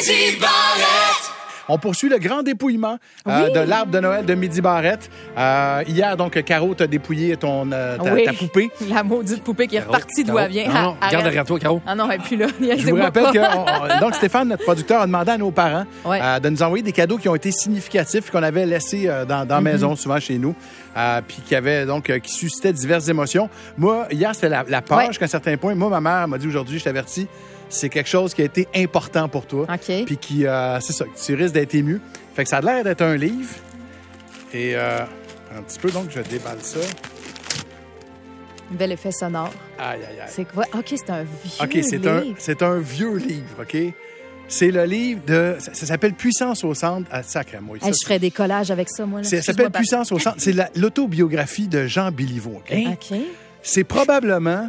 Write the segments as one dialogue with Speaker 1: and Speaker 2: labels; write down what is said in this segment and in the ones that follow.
Speaker 1: Midi Barrette.
Speaker 2: On poursuit le grand dépouillement de l'arbre de Noël de Midi Barrette. Hier, donc, Caro t'a dépouillé ta poupée.
Speaker 3: La maudite poupée qui est repartie d'où elle vient.
Speaker 4: Non, regarde derrière toi, Caro.
Speaker 3: Ah non, elle est plus là.
Speaker 2: Je vous rappelle que donc Stéphane, notre producteur, a demandé à nos parents de nous envoyer des cadeaux qui ont été significatifs, qu'on avait laissés dans la maison, souvent chez nous, puis qui suscitaient diverses émotions. Moi, hier, c'était la page qu'à un certain point, moi, ma mère m'a dit aujourd'hui, je t'avertis, c'est quelque chose qui a été important pour toi.
Speaker 3: OK.
Speaker 2: Puis qui, c'est ça, tu risques d'être ému. Fait que ça a l'air d'être un livre. Et un petit peu, donc, je déballe ça.
Speaker 3: Bel effet sonore.
Speaker 2: Aïe, aïe, aïe.
Speaker 3: C'est quoi? OK, c'est un vieux
Speaker 2: OK, c'est un vieux livre, OK? C'est le livre de... Ça s'appelle Puissance au centre. Ah, sacré, moi.
Speaker 3: Je ferais des collages avec ça, moi. Là.
Speaker 2: Ça s'appelle Puissance au centre. C'est l'autobiographie de Jean Béliveau, OK?
Speaker 3: OK.
Speaker 2: C'est probablement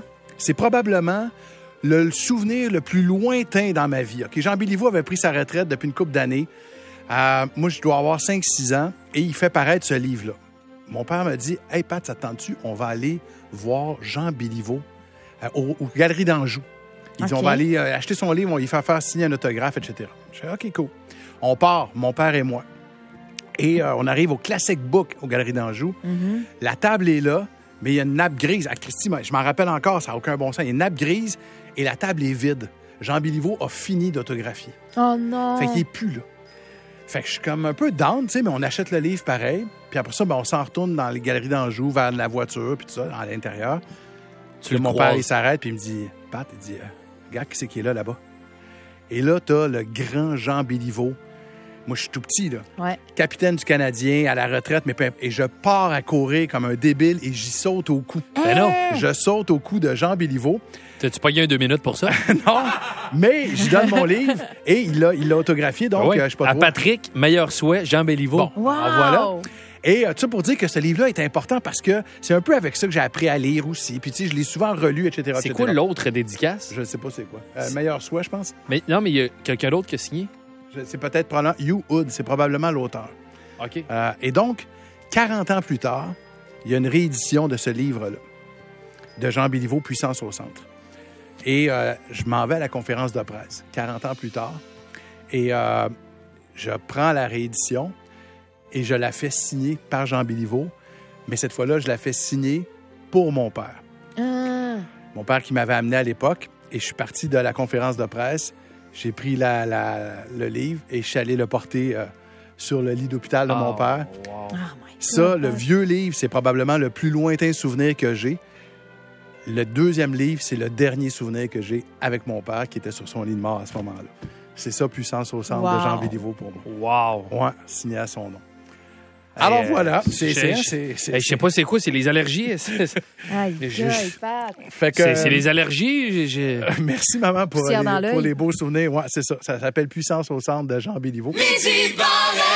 Speaker 2: le souvenir le plus lointain dans ma vie. OK? Jean Béliveau avait pris sa retraite depuis une couple d'années. Moi, je dois avoir 5-6 ans et il fait paraître ce livre-là. Mon père m'a dit « Hey, Pat, ça te tente-tu? On va aller voir Jean Béliveau aux Galeries d'Anjou. » Il dit « On va aller acheter son livre, on va lui faire signer un autographe, etc. » Je fais « OK, cool. » On part, mon père et moi. Et on arrive au Classic Book aux Galeries d'Anjou. Mm-hmm. La table est là, mais il y a une nappe grise. Ah, Christy, je m'en rappelle encore, ça n'a aucun bon sens. Il y a une nappe grise et la table est vide. Jean Béliveau a fini d'autographier.
Speaker 3: Oh non!
Speaker 2: Fait qu'il n'est plus là. Fait que je suis comme un peu down, tu sais, mais on achète le livre pareil. Puis après ça, on s'en retourne dans les Galeries d'Anjou, vers la voiture, puis tout ça, à l'intérieur. Mon père, il s'arrête, puis il me dit, Pat, il dit, regarde qui c'est qui est là-bas. Et là, t'as le grand Jean Béliveau. Moi, je suis tout petit, là.
Speaker 3: Ouais.
Speaker 2: Capitaine du Canadien, à la retraite, et je pars à courir comme un débile et j'y saute au cou.
Speaker 4: Ben non.
Speaker 2: Je saute au cou de Jean Béliveau.
Speaker 4: T'as-tu pogné un 2 minutes pour ça?
Speaker 2: Non, mais je donne mon livre et il l'a autographié, donc je sais pas trop.
Speaker 4: À Patrick, meilleur souhait, Jean Béliveau.
Speaker 2: Bon, voilà. Et tout ça pour dire que ce livre-là est important parce que c'est un peu avec ça que j'ai appris à lire aussi. Puis tu sais, je l'ai souvent relu, etc.
Speaker 4: C'est quoi l'autre dédicace?
Speaker 2: Je ne sais pas c'est quoi. Meilleur souhait, je pense.
Speaker 4: Mais non, mais il y a quelqu'un d'autre qui a signé.
Speaker 2: C'est peut-être probablement Hugh Hood, c'est probablement l'auteur.
Speaker 4: OK.
Speaker 2: Et donc, 40 ans plus tard, il y a une réédition de ce livre-là, de Jean Béliveau, Puissance au centre. Et je m'en vais à la conférence de presse, 40 ans plus tard. Et je prends la réédition et je la fais signer par Jean Béliveau. Mais cette fois-là, je la fais signer pour mon père. Mon père qui m'avait amené à l'époque. Et je suis parti de la conférence de presse. J'ai pris le livre et je suis allé le porter sur le lit d'hôpital de mon père.
Speaker 4: Wow.
Speaker 2: Ça, le vieux livre, c'est probablement le plus lointain souvenir que j'ai. Le deuxième livre, c'est le dernier souvenir que j'ai avec mon père qui était sur son lit de mort à ce moment-là. C'est ça, Puissance au centre de Jean Béliveau pour moi.
Speaker 4: Wow!
Speaker 2: Ouais, signé à son nom. Alors voilà,
Speaker 4: je sais pas c'est quoi, c'est les allergies. C'est les allergies.
Speaker 2: Merci maman pour les beaux souvenirs. Ouais, c'est ça. Ça s'appelle Puissance au centre de Jean Béliveau.
Speaker 1: Midi Barrette.